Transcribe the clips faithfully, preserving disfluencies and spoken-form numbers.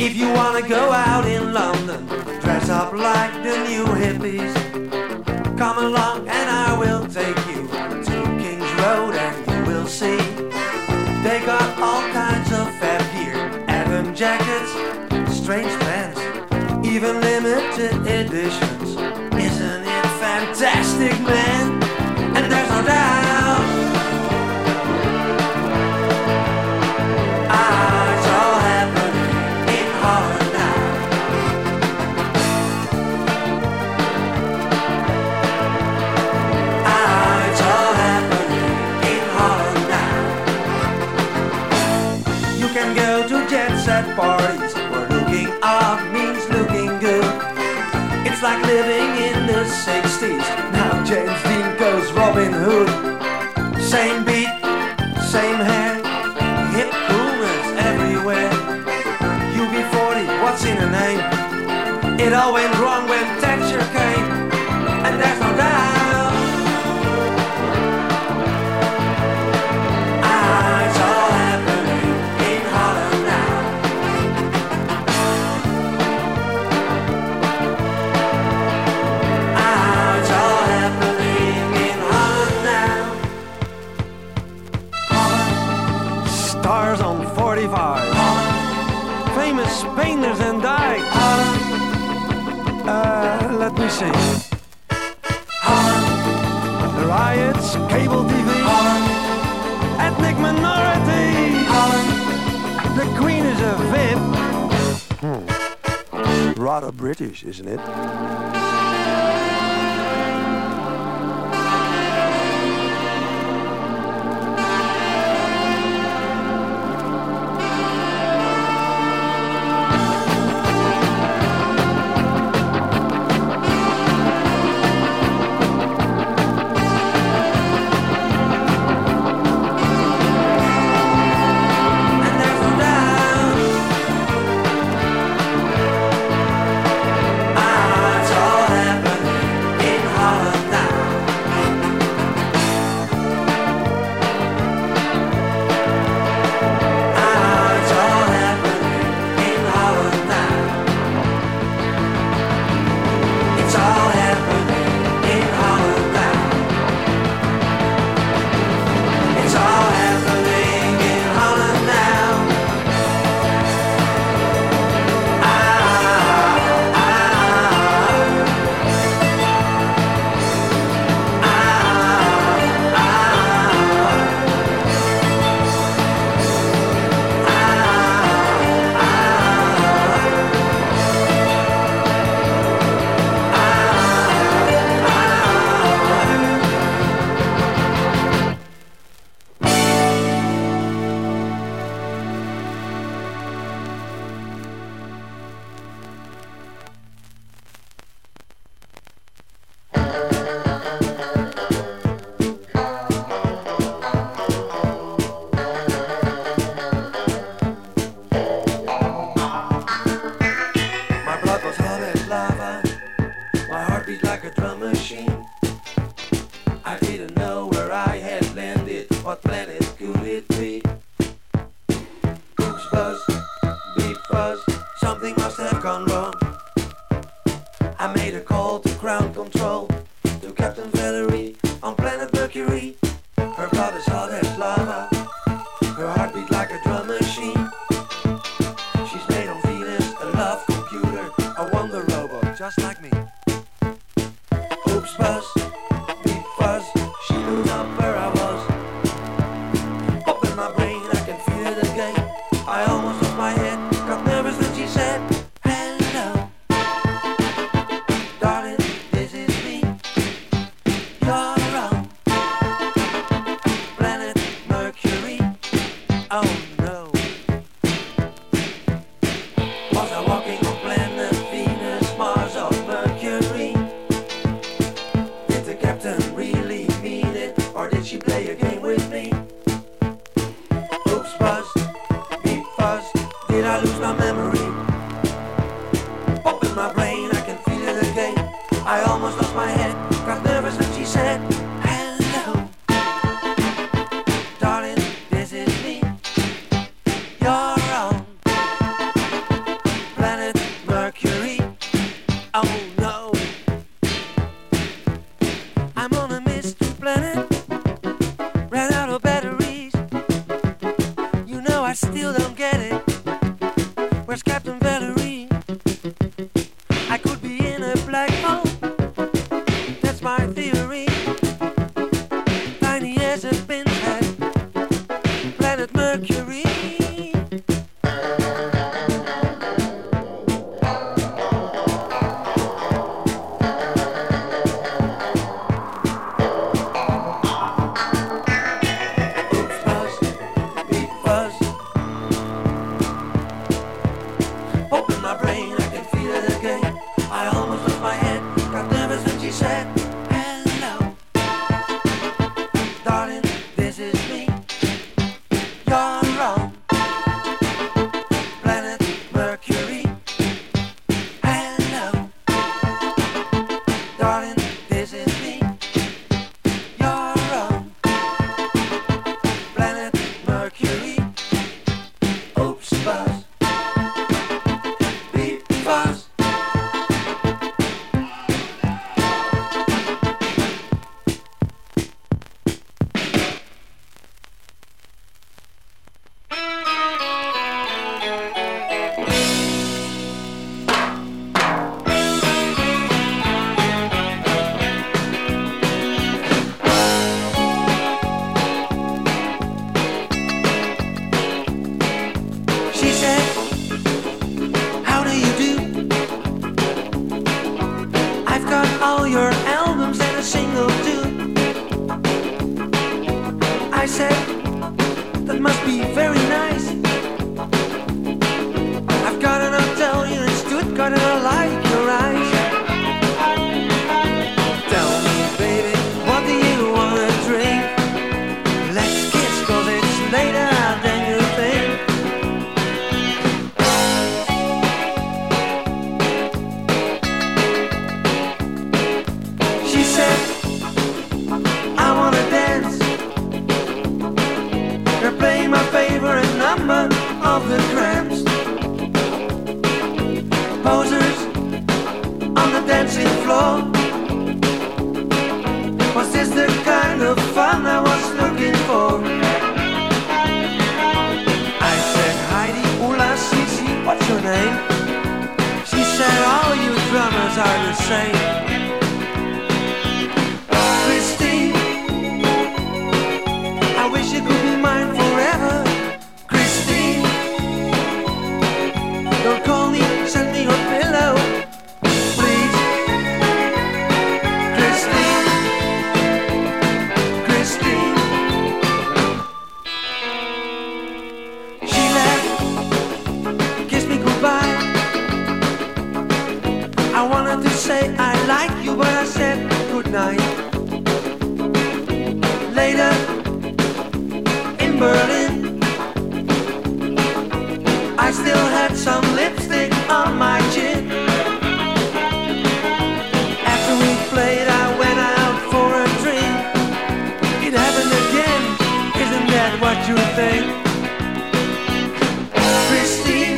If you wanna go out in London, dress up like the new hippies, come along and I will take you to King's Road and you will see they got all kinds of fab gear, Adam jackets, strange pants, even limited editions. Isn't it fantastic, man? And there's no doubt ah, it's all happening in Holland now. Ah, it's all happening in Holland now. You can go to jet set parties where looking up means looking good. It's like living in the sixties. Now James Dean goes Robin Hood. Same beat, same hair, hip coolness everywhere. U B forty, what's in a name? It all went wrong when Thatcher came, and there's no doubt ah, it's all happening in Holland now. Ah, it's all happening in Holland now. Holland. Stars on forty-five. Holland. Famous painters and dykes. Holland. Uh, let me see. Holland. The riots, cable T V. Holland. Ethnic minorities. Holland. The Queen is a V I P. Hmm. Rather British, isn't it? And there's no doubt ah, it's all happening in Holland now. Ah, it's all happening in Holland now. It's all happening in Holland now. It's all happening in Holland now. Ah, ah, my blood was hot as lava, my heart beat like a drum machine. I didn't know where I had landed, what planet could it be? Oops buzz, beep fuzz, something must have gone wrong. I made a call to ground control, to Captain Valerie on planet Mercury. Her blood is hot as lava, her heart beat like a drum machine. She's made on Venus, a love computer, a wonder robot, just like me. Oops buzz, beep fuzz, she knew not where I was. Up in my brain, I can feel it again. I almost lost my head, got nervous when she said, hello, darling, this is me. You're on planet Mercury. Oh no. Was I walking on planet Venus, Mars or Mercury? all your albums and a single too. I said, that must be very nice. I've got an hotel here in Stuttgart and I like your eyes. Tell me, baby, what do you wanna drink? Let's kiss, cause it's later than you think. She said, I wanna dance. They're playing my favorite number of the Cramps. Posers on the dancing floor. Was this the kind of fun I was looking for? I said, Heidi, Ula, Sisi, what's your name? She said, all you drummers are the same. Christine, I wish you could be mine forever. Christine, don't call me, send me your pillow, please. Christine, Christine. She left, kissed me goodbye. I wanted to say I like you, but I said goodnight. Later, in Berlin, I still had some lipstick on my chin. After we played, I went out for a drink. It happened again, isn't that what you think? Christine,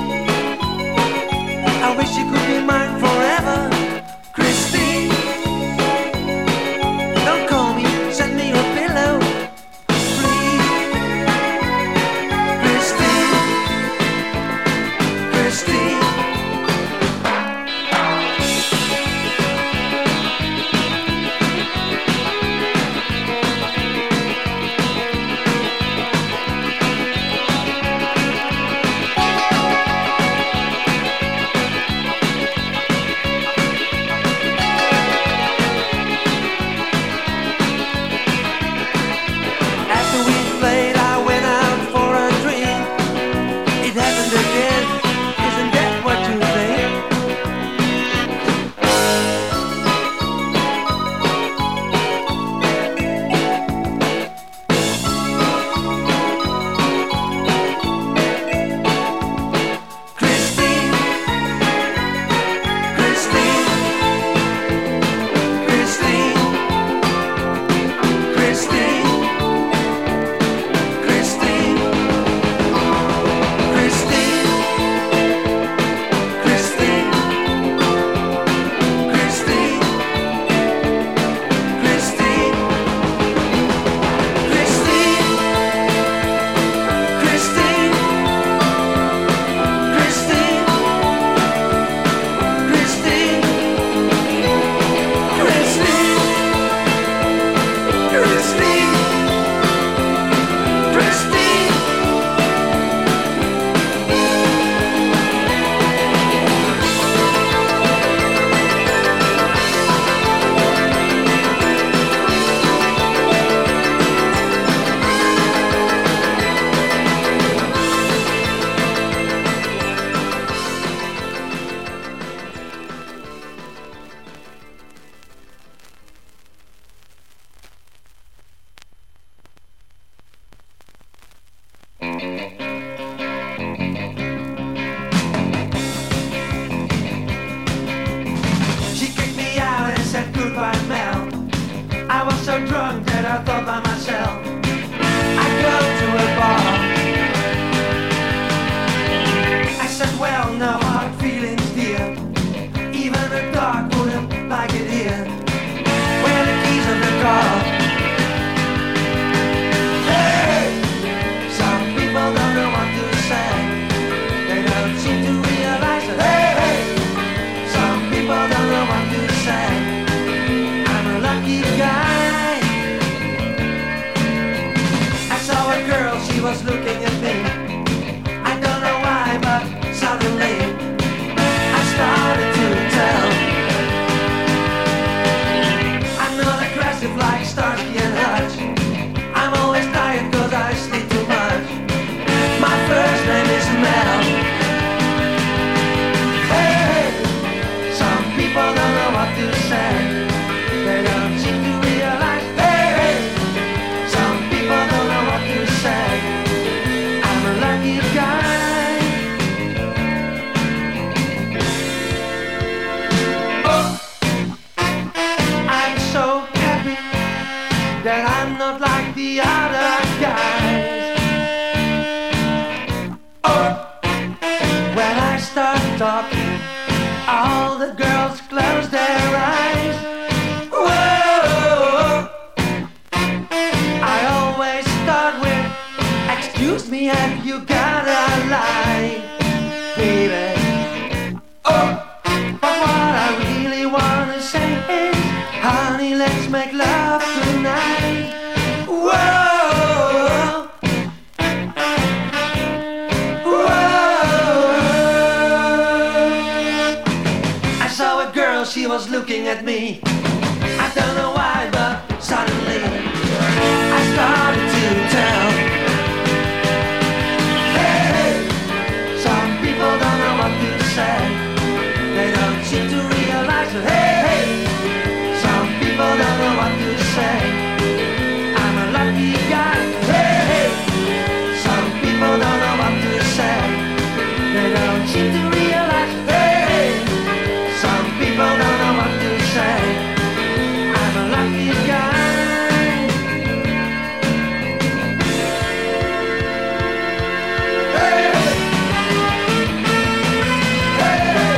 I wish you could be mine forever. Christine, don't call me, send me your pillow, please. Christine, Christine. After we played, I went out for a drink. It happened again, isn't that what you think? Christine, Christine, Christine, Christine, Christine, Christine, Christine, Christine, Christine, Christine, Christine, Christine, Christine, Christine, Christine, Christine. She kicked me out and said goodbye, Mel. I was so drunk that I thought by myself I'd go to a bar. I said, well, no hard feelings, dear. Even a dog wouldn't like it here. Where are the keys of the car? Hey! Some people don't know what to say. They don't seem to realize that, hey, hey! Some people don't know what to say. I'm a lucky guy. I saw a girl the girls close their eyes. Whoa! I always start with, excuse me, have you got a line, baby? Oh, but what I really wanna say is, honey, let's make love tonight. Whoa! She was looking at me. I don't know why, but suddenly I started to tell. Hey, some people don't know what to say. They don't seem to realize that. Hey, hey, some people don't know what to say. I'm a lucky guy. Hey, hey, some people don't know what to say. They don't seem to realize. Hey, some people don't know what to say. I'm a lucky guy. Hey, hey, hey,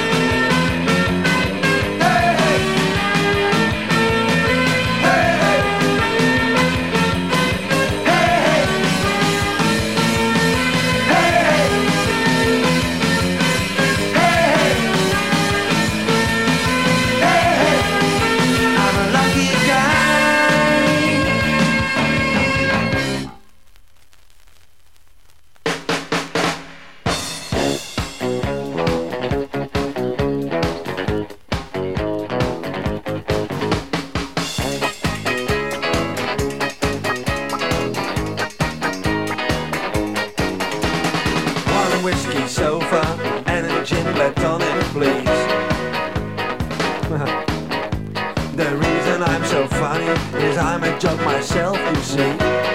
whiskey sofa and a gin left on it, please. The reason I'm so funny is I'm a joke myself, you see.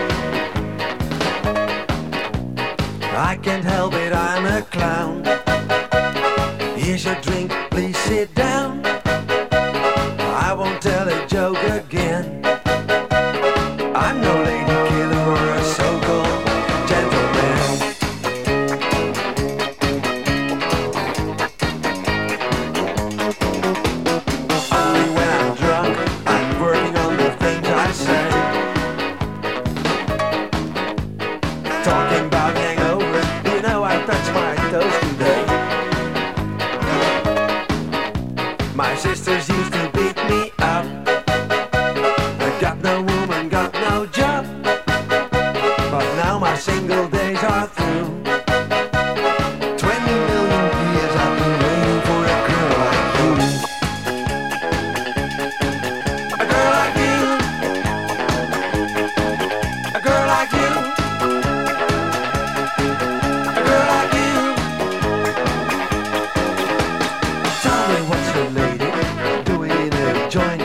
I can't help it, I'm a clown. Here's your drink, please sit down. I won't tell a joke again. I'm no lady killer or a so-called gentleman. Talking about hangovers, you know I touched my toes today. My sisters used to beat me up. I got no woman, got no job. But now my single days are through. Twenty million years I've been waiting for a girl like you. A girl like you. A girl like you. What's your lady doing in a joint?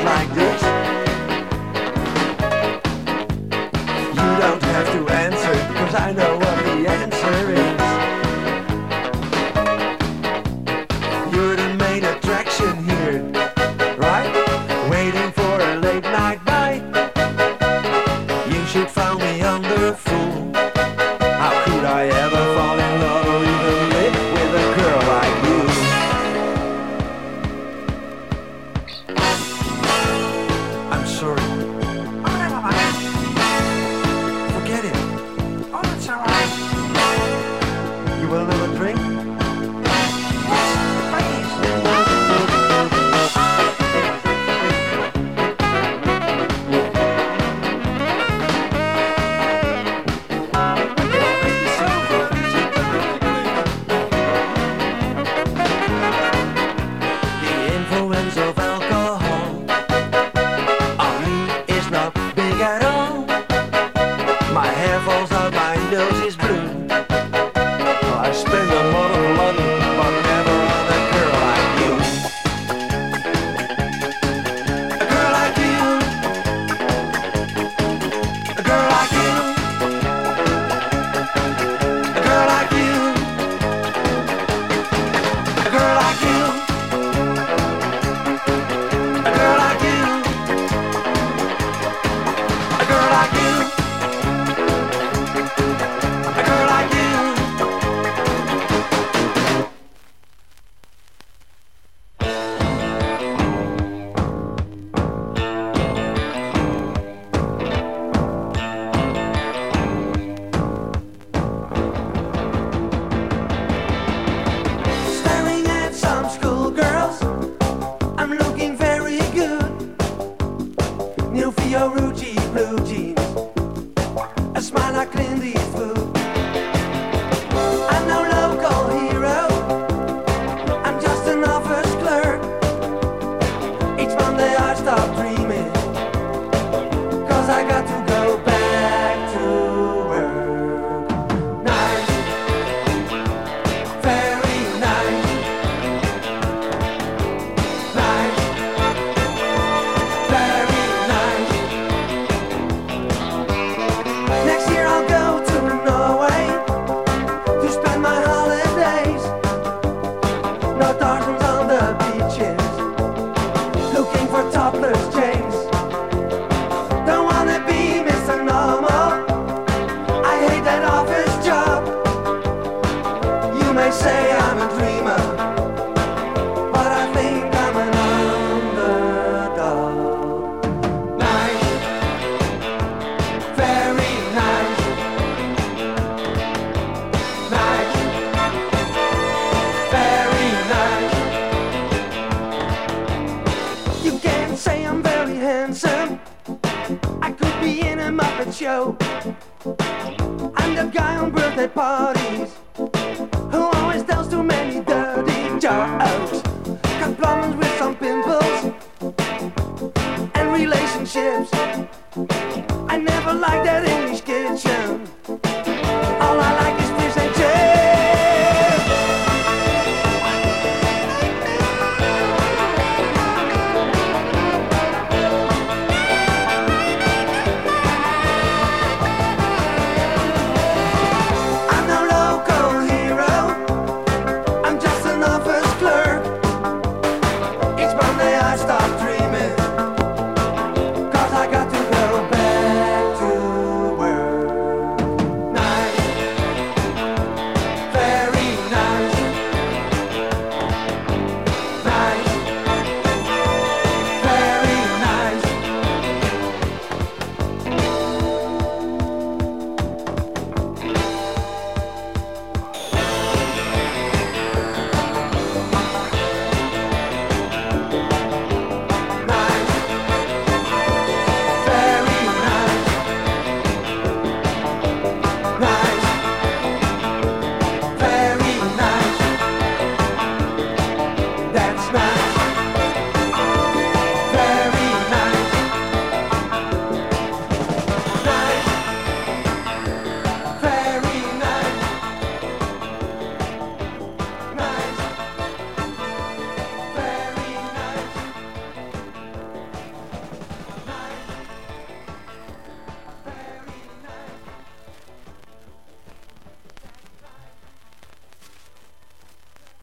show. I'm the guy on birthday parties who always tells too many dirty jokes. Got problems with some pimples and relationships.